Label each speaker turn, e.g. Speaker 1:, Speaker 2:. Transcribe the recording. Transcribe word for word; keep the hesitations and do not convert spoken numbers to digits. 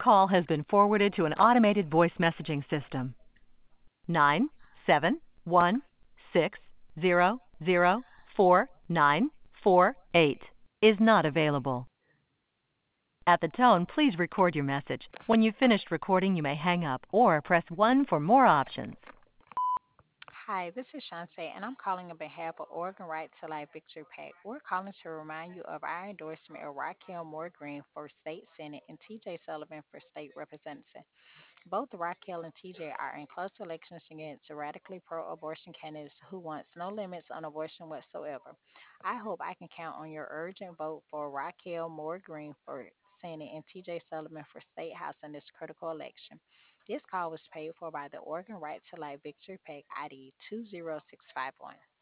Speaker 1: call has been forwarded to an automated voice messaging system. Nine seven one six zero zero four nine four eight is not available. At the tone, please record your message. When you've finished recording, you may hang up or press one for more options.
Speaker 2: Hi, this is Shantae, and I'm calling on behalf of Oregon Right to Life Victory PAC. We're calling to remind you of our endorsement of Raquel Moore Green for State Senate and T J Sullivan for State Representative. Both Raquel and T J are in close elections against radically pro abortion candidates who wants no limits on abortion whatsoever. I hope I can count on your urgent vote for Raquel Moore Green for Senate and T J Sullivan for State House in this critical election. This call was paid for by the Oregon Right to Life Victory PAC I D two zero six five one.